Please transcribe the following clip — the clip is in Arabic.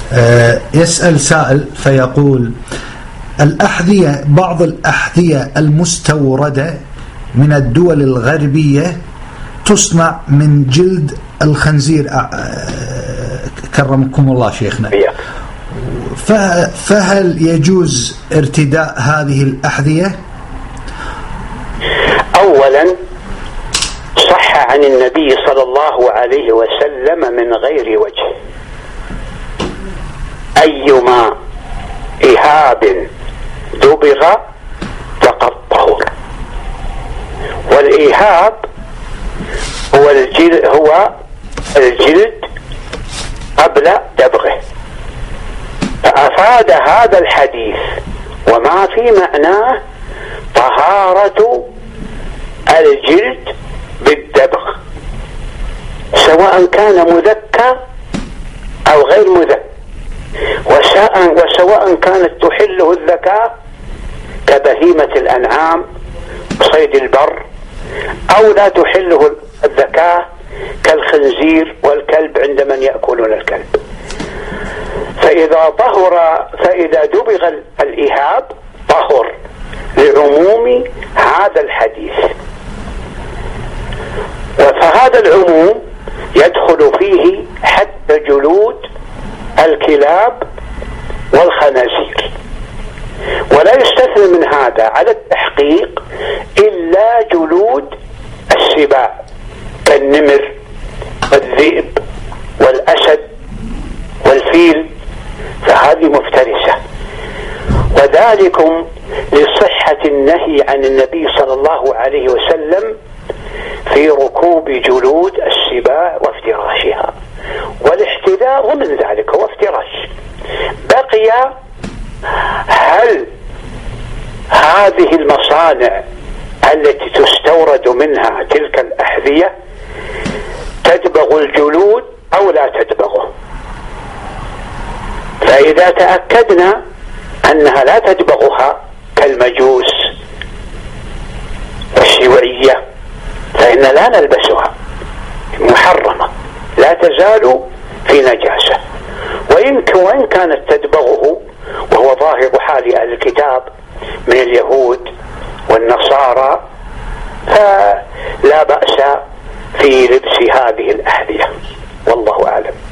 يسأل سائل فيقول: الأحذية، بعض الأحذية المستوردة من الدول الغربية تصنع من جلد الخنزير، كرمكم الله شيخنا، فهل يجوز ارتداء هذه الأحذية؟ أولا صح عن النبي صلى الله عليه وسلم من غير وجه: أيما إهاب دبغ فقد طهر. والإهاب هو الجلد قبل دبغه. فأفاد هذا الحديث وما في معناه طهارة الجلد بالدبغ، سواء كان مذكى أو غير مذكى، وسواء كانت تحله الذكاء كبهيمة الأنعام وصيد البر، أو لا تحله الذكاء كالخنزير والكلب عند من يأكلون الكلب. فإذا دبغ الإهاب طهر لعموم هذا الحديث. فهذا العموم يدخل فيه حتى جلود الكلاب والخنازير، ولا يستثنى من هذا على التحقيق إلا جلود السباع كالنمر والذئب والأسد والفيل، فهذه مفترسة. وذلكم لصحة النهي عن النبي صلى الله عليه وسلم في ركوب جلود السباع وافتراشها، والاحتذاء من ذلك هو افتراش. بقي هل هذه المصانع التي تستورد منها تلك الأحذية تدبغ الجلود أو لا تدبغه؟ فإذا تأكدنا أنها لا تدبغها كالمجوس والشيوعية فإن لا نلبسها، محرمة، لا تزال في نجاسة. وإن كانت تدبغه، وهو ظاهر حال أهل الكتاب من اليهود والنصارى، فلا بأس في لبس هذه الأحذية، والله أعلم.